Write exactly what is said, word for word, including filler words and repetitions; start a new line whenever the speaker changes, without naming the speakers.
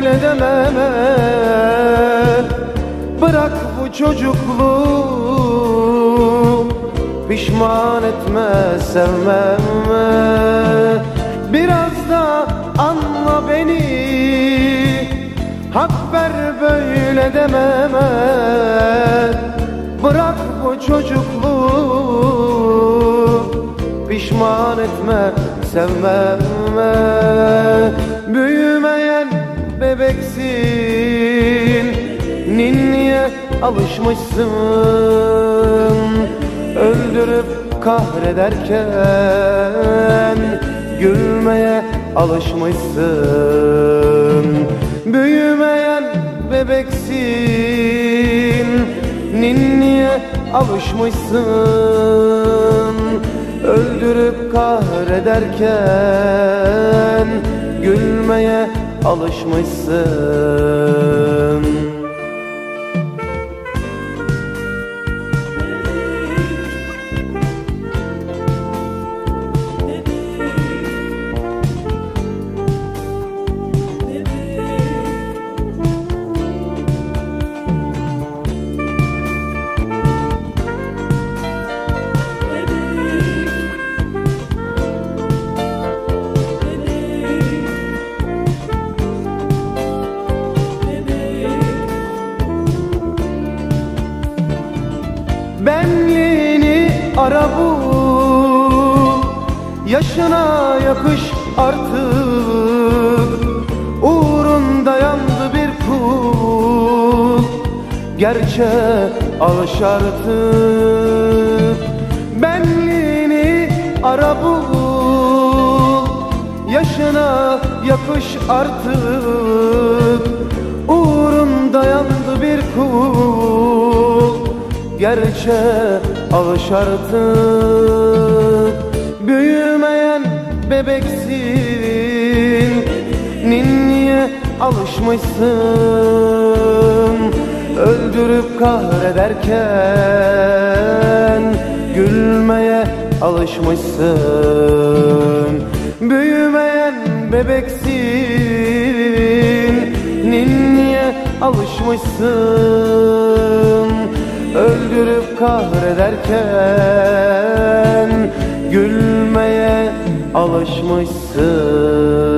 böyle dememe. Bırak bu çocukluğu, pişman etme sevmeme. Biraz da anla beni, hak ver böyle dememe. Bırak bu çocukluğu, pişman etme sevmeme. Büyümeyen bebeksin, ninniye alışmışsın. Öldürüp kahrederken gülmeye alışmışsın. Büyümeyen bebeksin, ninniye alışmışsın. Öldürüp kahrederken gülmeye alışmışsın. Benliğini ara bul, yaşına yakış artık. Uğrunda yandı bir kul, gerçeğe alış artık. Benliğini ara bul, yaşına yakış artık. Uğrunda yandı bir kul, gerçeğe alış artık. Büyümeyen bebeksin, ninniye alışmışsın. Öldürüp kahrederken gülmeye alışmışsın. Büyümeyen bebeksin, ninniye alışmışsın. Öldürüp kahrederken gülmeye alışmışsın.